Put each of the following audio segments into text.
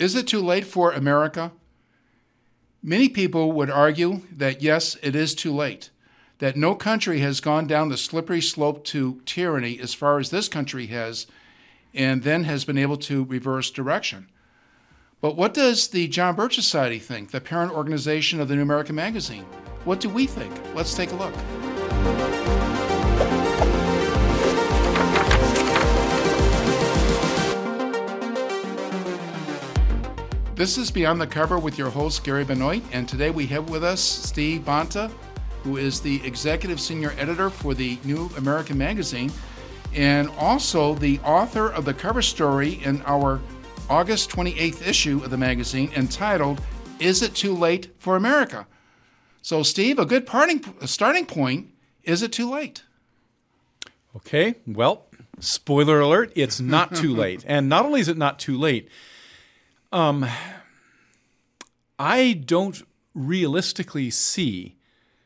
Is it too late for America? Many people would argue that yes, it is too late, that no country has gone down the slippery slope to tyranny as far as this country has, and then has been able to reverse direction. But what does the John Birch Society think, the parent organization of the New American Magazine? What do we think? Let's take a look. This is Beyond the Cover with your host, Gary Benoit, and today we have with us Steve Bonta, who is the Executive Senior Editor for the New American Magazine, and also the author of the cover story in our August 28th issue of the magazine entitled, Is It Too Late for America? So, Steve, a good starting point, is it too late? Okay, well, spoiler alert, it's not too late. And not only is it not too late, I don't realistically see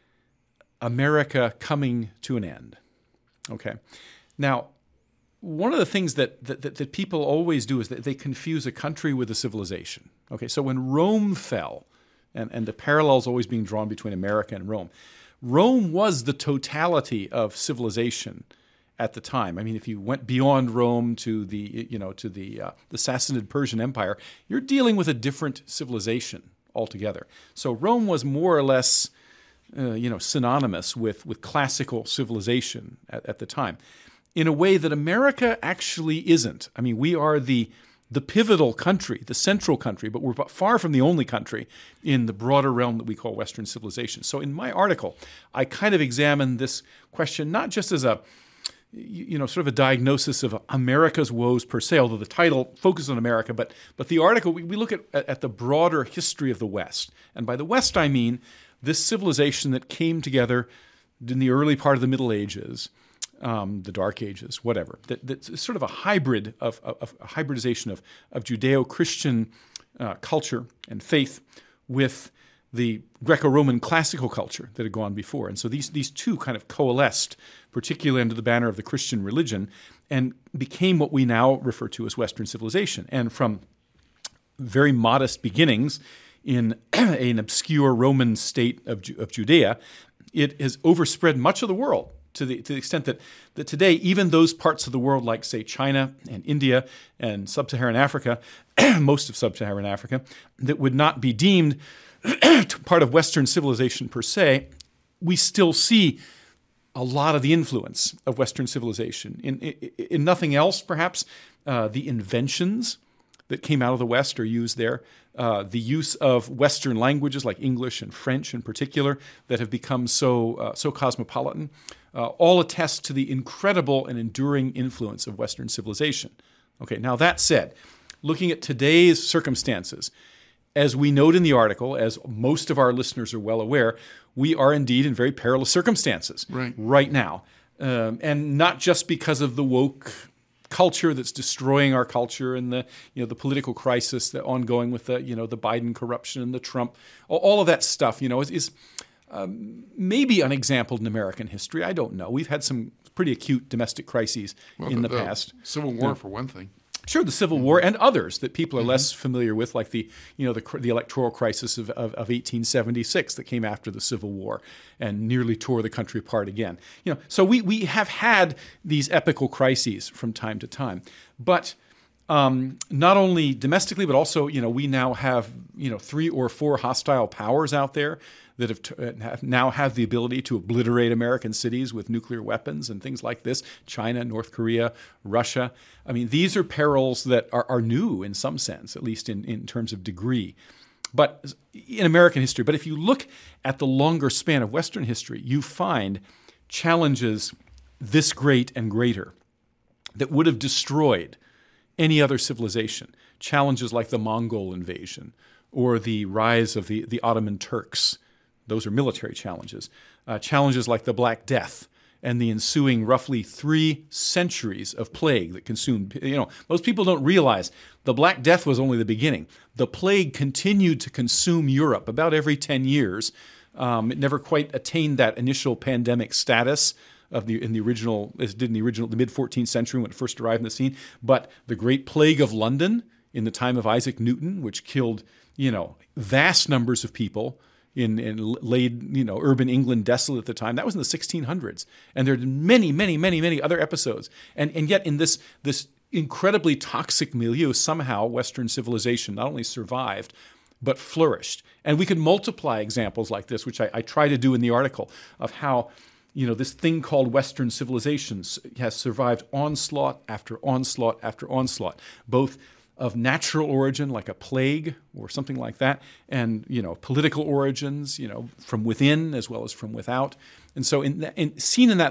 America coming to an end. Okay. Now, one of the things that people always do is that they confuse a country with a civilization. Okay, so when Rome fell, and the parallels always being drawn between America and Rome, Rome was the totality of civilization at the time. I mean, if you went beyond Rome to the Sassanid Persian Empire, you're dealing with a different civilization altogether. So Rome was more or less, synonymous with classical civilization at the time, in a way that America actually isn't. I mean, we are the pivotal country, the central country, but we're far from the only country in the broader realm that we call Western civilization. So in my article, I kind of examine this question not just as a sort of a diagnosis of America's woes per se, although the title focuses on America, but the article, we look at the broader history of the West. And by the West, I mean this civilization that came together in the early part of the Middle Ages, the Dark Ages, whatever. That's sort of a hybrid a hybridization of Judeo-Christian culture and faith with the Greco-Roman classical culture that had gone before. And so these two kind of coalesced, particularly under the banner of the Christian religion, and became what we now refer to as Western civilization. And from very modest beginnings in an obscure Roman state of Judea, it has overspread much of the world to the extent that today, even those parts of the world like, say, China and India and Sub-Saharan Africa, most of Sub-Saharan Africa, that would not be deemed part of Western civilization per se, we still see a lot of the influence of Western civilization. In nothing else, perhaps, the inventions that came out of the West are used there. The use of Western languages like English and French in particular that have become so cosmopolitan, all attest to the incredible and enduring influence of Western civilization. Okay, now that said, looking at today's circumstances, as we note in the article, as most of our listeners are well aware, we are indeed in very perilous circumstances right now. And not just because of the woke culture that's destroying our culture and the political crisis that ongoing with the Biden corruption and the Trump, all of that stuff, is maybe unexampled in American history. I don't know. We've had some pretty acute domestic crises in the past. Civil War, for one thing. Sure, the Civil War and others that people are less familiar with, like the electoral crisis of 1876 that came after the Civil War and nearly tore the country apart again. So we have had these epical crises from time to time, but not only domestically, but also we now have 3 or 4 hostile powers out there that now have the ability to obliterate American cities with nuclear weapons and things like this. China, North Korea, Russia. I mean, these are perils that are new in some sense, at least in terms of degree, but in American history. But if you look at the longer span of Western history, you find challenges this great and greater that would have destroyed any other civilization. Challenges like the Mongol invasion or the rise of the Ottoman Turks. Those are military challenges. Challenges like the Black Death and the ensuing roughly 3 centuries of plague that consumed, most people don't realize the Black Death was only the beginning. The plague continued to consume Europe about every 10 years. It never quite attained that initial pandemic status of the mid-14th century when it first arrived in the scene. But the Great Plague of London in the time of Isaac Newton, which killed, vast numbers of people and laid, urban England desolate at the time. That was in the 1600s. And there are many, many, many, many other episodes. And yet in this incredibly toxic milieu, somehow Western civilization not only survived, but flourished. And we could multiply examples like this, which I try to do in the article, of how this thing called Western civilization has survived onslaught after onslaught after onslaught, both of natural origin, like a plague or something like that, and political origins, from within as well as from without. And so, seen in that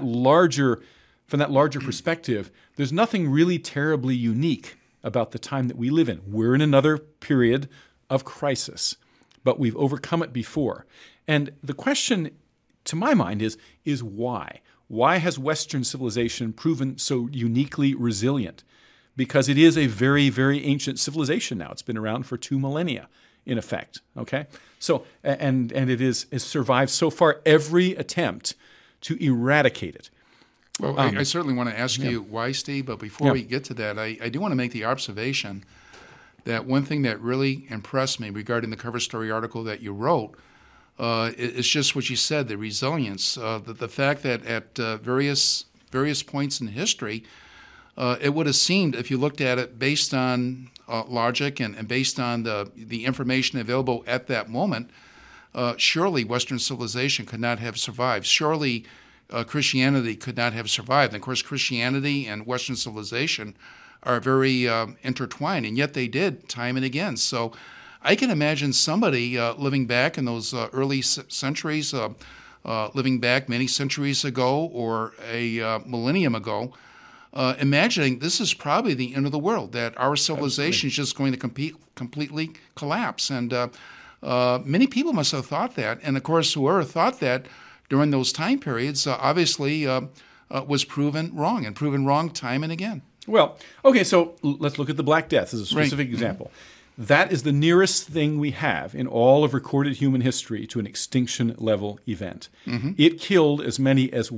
from that larger perspective, there's nothing really terribly unique about the time that we live in. We're in another period of crisis, but we've overcome it before. And the question, to my mind, is why? Why has Western civilization proven so uniquely resilient? Because it is a very, very ancient civilization now. It's been around for 2 millennia, in effect. Okay, so and it has survived so far every attempt to eradicate it. Well, I certainly want to ask you why, Steve. But before we get to that, I do want to make the observation that one thing that really impressed me regarding the cover story article that you wrote is just what you said: the resilience, the fact that at various points in history. It would have seemed, if you looked at it based on logic and based on the information available at that moment, surely Western civilization could not have survived. Surely Christianity could not have survived. And of course, Christianity and Western civilization are very intertwined, and yet they did time and again. So I can imagine somebody living back in those early centuries, living back many centuries ago or a millennium ago, imagining this is probably the end of the world, that our civilization is just going to completely collapse. And many people must have thought that. And of course, whoever thought that during those time periods obviously was proven wrong, and proven wrong time and again. Well, okay, so let's look at the Black Death as a specific example. Mm-hmm. That is the nearest thing we have in all of recorded human history to an extinction-level event. Mm-hmm. It killed as many as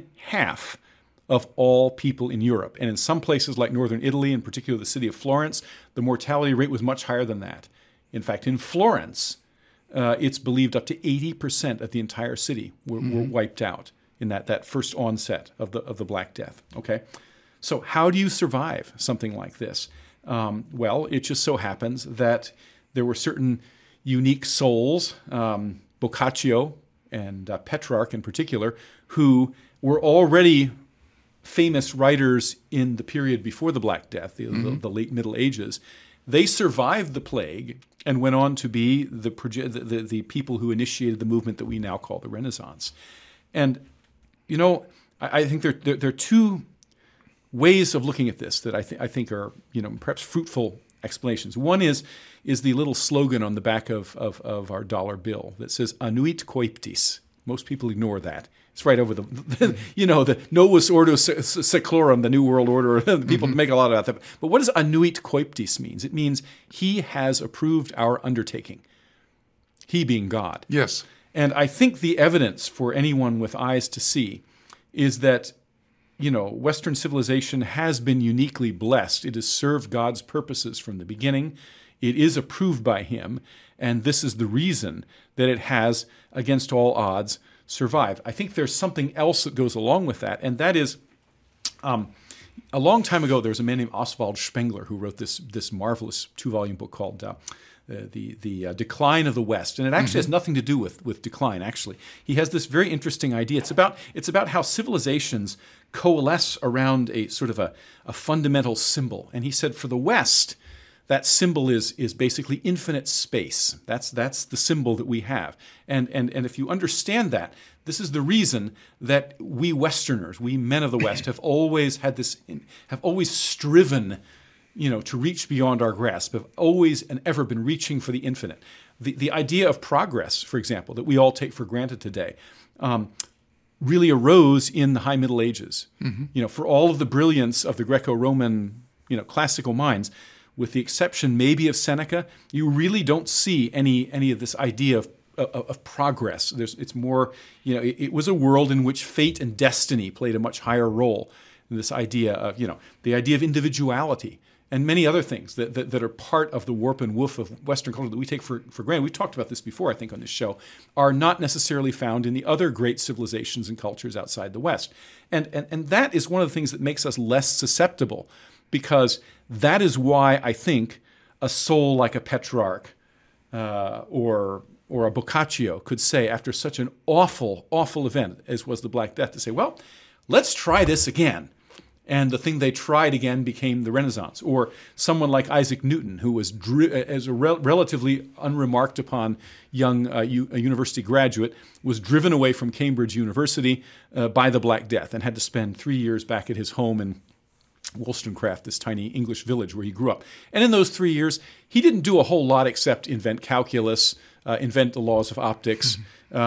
1/2 of all people in Europe. And in some places like northern Italy, in particular the city of Florence, the mortality rate was much higher than that. In fact, in Florence, it's believed up to 80% of the entire city were wiped out in that first onset of the Black Death. Okay, so how do you survive something like this? Well, it just so happens that there were certain unique souls, Boccaccio and Petrarch in particular, who were already famous writers in the period before the Black Death, the late Middle Ages. They survived the plague and went on to be the people who initiated the movement that we now call the Renaissance. And, I think there are two ways of looking at this that I think are, perhaps fruitful explanations. One is the little slogan on the back of our dollar bill that says "Annuit coeptis." Most people ignore that. It's right over the Novus Ordo Seclorum, the New World Order. People make a lot about that. But what does "Annuit coeptis" means? It means he has approved our undertaking. He being God. Yes. And I think the evidence for anyone with eyes to see is that, Western civilization has been uniquely blessed. It has served God's purposes from the beginning. It is approved by him. And this is the reason that it has, against all odds, survived. I think there's something else that goes along with that, and that is, a long time ago, there was a man named Oswald Spengler who wrote this marvelous 2-volume book called the Decline of the West, and it actually has nothing to do with decline. Actually, he has this very interesting idea. It's about how civilizations coalesce around a sort of a fundamental symbol, and he said for the West, that symbol is basically infinite space. That's the symbol that we have. And if you understand that, this is the reason that we Westerners, we men of the West, have always striven, to reach beyond our grasp, have always and ever been reaching for the infinite. The idea of progress, for example, that we all take for granted today, really arose in the High Middle Ages. Mm-hmm. For all of the brilliance of the Greco-Roman, classical minds, with the exception maybe of Seneca, you really don't see any of this idea of progress. It's more, it was a world in which fate and destiny played a much higher role. And this idea of, the idea of individuality and many other things that are part of the warp and woof of Western culture that we take for granted, we've talked about this before, I think, on this show, are not necessarily found in the other great civilizations and cultures outside the West. And that is one of the things that makes us less susceptible, because that is why I think a soul like a Petrarch or a Boccaccio could say, after such an awful, awful event as was the Black Death, to say, well, let's try this again. And the thing they tried again became the Renaissance. Or someone like Isaac Newton, who was, as a relatively unremarked upon young a university graduate, was driven away from Cambridge University by the Black Death and had to spend 3 years back at his home in Wollstonecraft, this tiny English village where he grew up. And in those 3 years, he didn't do a whole lot except invent calculus, invent the laws of optics,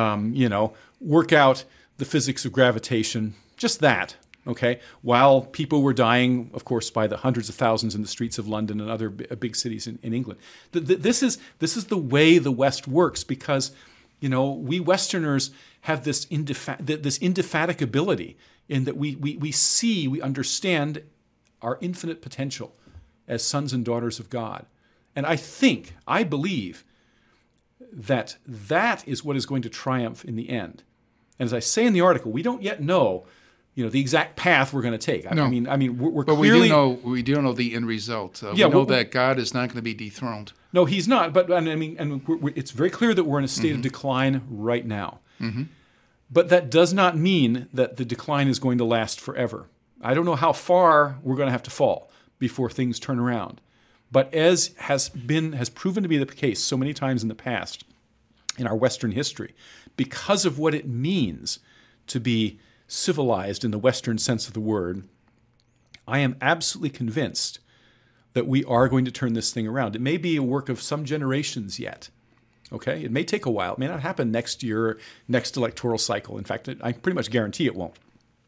work out the physics of gravitation, just that. Okay, while people were dying, of course, by the hundreds of thousands in the streets of London and other big cities in England. This is the way the West works, because, we Westerners have this indefatigability in that we understand our infinite potential as sons and daughters of God. And I believe that is what is going to triumph in the end. And as I say in the article, we don't yet know the exact path we're going to take. No. I mean, we're but clearly... we do know the end result. We know that God is not going to be dethroned. No, He's not. But it's very clear that we're in a state of decline right now. Mm-hmm. But that does not mean that the decline is going to last forever. I don't know how far we're going to have to fall before things turn around. But as has proven to be the case so many times in the past in our Western history, because of what it means to be civilized in the Western sense of the word, I am absolutely convinced that we are going to turn this thing around. It may be a work of some generations yet. Okay? It may take a while. It may not happen next year, next electoral cycle. In fact, I pretty much guarantee it won't.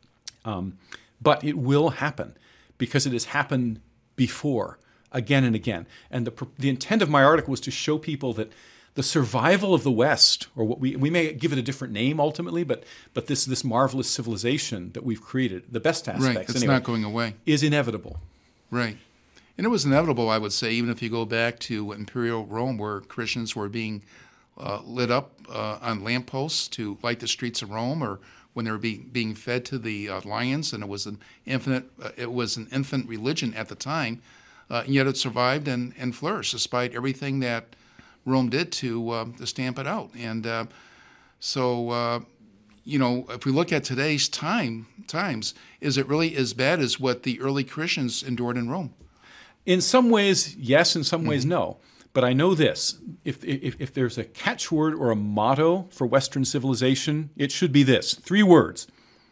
But it will happen, because it has happened before, again and again. And the intent of my article was to show people that the survival of the West, or what we may give it a different name ultimately, but this marvelous civilization that we've created, the best aspects, right, it's not going away, is inevitable. Right. And it was inevitable, I would say, even if you go back to Imperial Rome, where Christians were being lit up on lampposts to light the streets of Rome, or when they were being fed to the lions, and it was an infant religion at the time, and yet it survived and flourished despite everything that Rome did to stamp it out. And so if we look at today's times, is it really as bad as what the early Christians endured in Rome? In some ways, yes. In some ways, no. But I know this: if there's a catchword or a motto for Western civilization, it should be this: 3 words: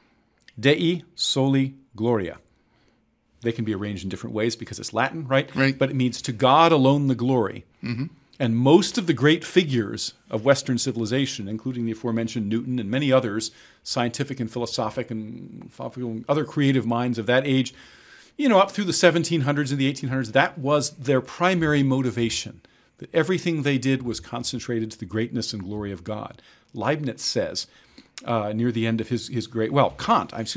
Dei Soli Gloria. They can be arranged in different ways because it's Latin, right? Right. But it means to God alone the glory. Mm-hmm. And most of the great figures of Western civilization, including the aforementioned Newton and many others, scientific and philosophic and other creative minds of that age, up through the 1700s and the 1800s, that was their primary motivation, that everything they did was concentrated to the greatness and glory of God. Leibniz says, near the end of his great, Kant was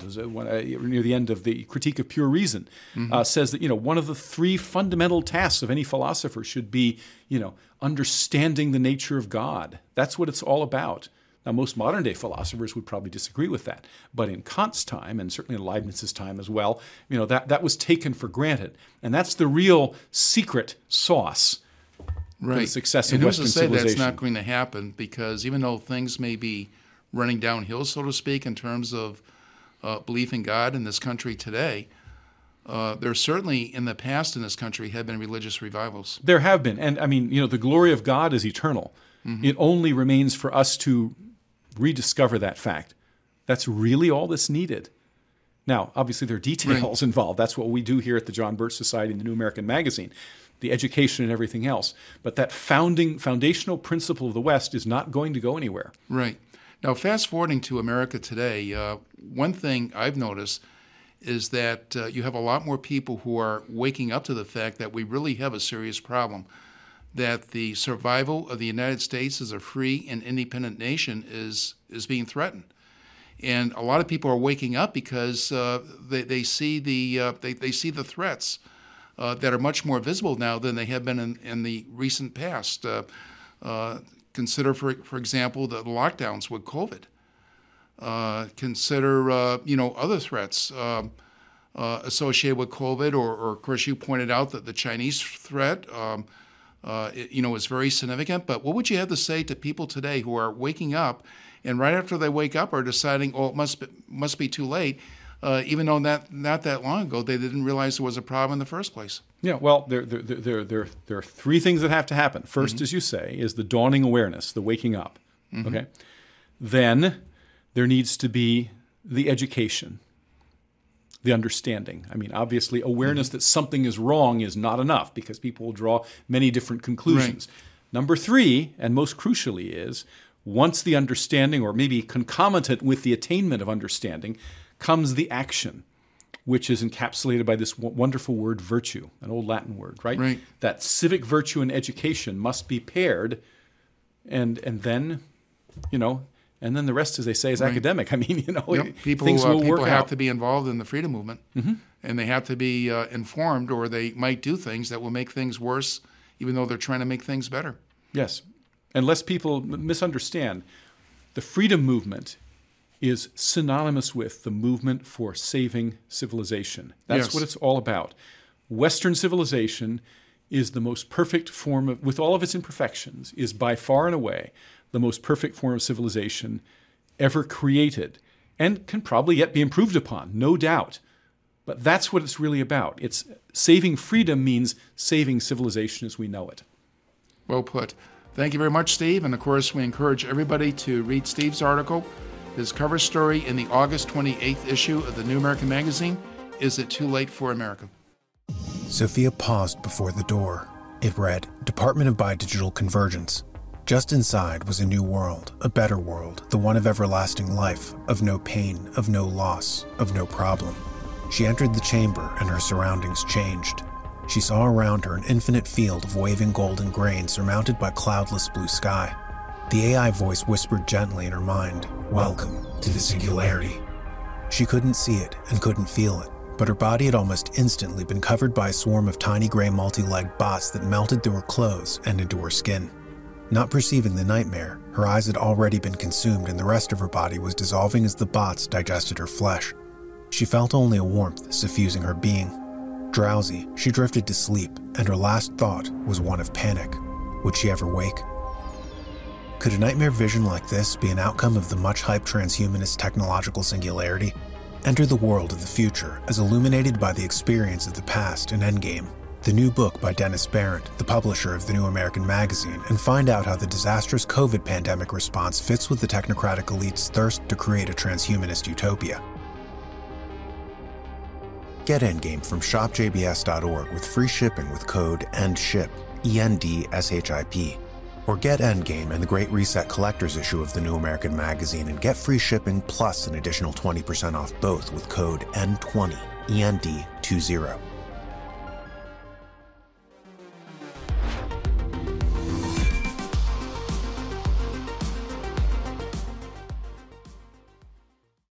near the end of the Critique of Pure Reason, says that, one of the 3 fundamental tasks of any philosopher should be, understanding the nature of God. That's what it's all about. Now, most modern day philosophers would probably disagree with that. But in Kant's time, and certainly in Leibniz's time as well, that was taken for granted. And that's the real secret sauce for the success of Western civilization. And who's to say that's not going to happen? Because even though things may be running downhill, so to speak, in terms of belief in God in this country today, there certainly in the past in this country have been religious revivals. There have been. And the glory of God is eternal. Mm-hmm. It only remains for us to rediscover that fact. That's really all that's needed. Now, obviously there are details involved. That's what we do here at the John Birch Society and the New American Magazine, the education and everything else. But that foundational principle of the West is not going to go anywhere. Right. Now, fast forwarding to America today, one thing I've noticed is that you have a lot more people who are waking up to the fact that we really have a serious problem, that the survival of the United States as a free and independent nation is being threatened. And a lot of people are waking up because they see the threats that are much more visible now than they have been in the recent past. Consider, for example, the lockdowns with COVID. Consider, other threats associated with COVID, or of course, you pointed out that the Chinese threat, is very significant. But what would you have to say to people today who are waking up, and right after they wake up are deciding, it must be too late, even though not that long ago they didn't realize there was a problem in the first place? Yeah, well, there are three things that have to happen. First, as you say, is the dawning awareness, the waking up. Okay, then there needs to be the education, the understanding. I mean, obviously, awareness that something is wrong is not enough because people will draw many different conclusions. Right. Number three, and most crucially, is once the understanding, or maybe concomitant with the attainment of understanding, comes the action, which is encapsulated by this wonderful word, virtue, an old Latin word, right? Right. That civic virtue and education must be paired, and then, and then the rest, as they say, is academic. I mean, things will work out. People have to be involved in the freedom movement, and they have to be informed, or they might do things that will make things worse, even though they're trying to make things better. Yes. And lest people misunderstand, the freedom movement is synonymous with the movement for saving civilization. That's what it's all about. Western civilization is the most perfect form of, with all of its imperfections, is by far and away the most perfect form of civilization ever created, and can probably yet be improved upon, no doubt. But that's what it's really about. It's saving freedom means saving civilization as we know it. Well put. Thank you very much, Steve. And of course, we encourage everybody to read Steve's article. His cover story in the August 28th issue of the New American Magazine, Is It Too Late for America? Sophia paused before the door. It read, Department of Biodigital Convergence. Just inside was a new world, a better world, the one of everlasting life, of no pain, of no loss, of no problem. She entered the chamber and her surroundings changed. She saw around her an infinite field of waving golden grain surmounted by cloudless blue sky. The AI voice whispered gently in her mind, Welcome to the singularity. She couldn't see it and couldn't feel it, but her body had almost instantly been covered by a swarm of tiny gray multi-legged bots that melted through her clothes and into her skin. Not perceiving the nightmare, her eyes had already been consumed and the rest of her body was dissolving as the bots digested her flesh. She felt only a warmth suffusing her being. Drowsy, she drifted to sleep, and her last thought was one of panic. Would she ever wake? Could a nightmare vision like this be an outcome of the much-hyped transhumanist technological singularity? Enter the world of the future as illuminated by the experience of the past in Endgame, the new book by Dennis Barrett, the publisher of the New American Magazine, and find out how the disastrous COVID pandemic response fits with the technocratic elite's thirst to create a transhumanist utopia. Get Endgame from shopjbs.org with free shipping with code ENDSHIP, ENDSHIP. Or get Endgame and the Great Reset Collector's issue of the New American Magazine and get free shipping plus an additional 20% off both with code END20, END20.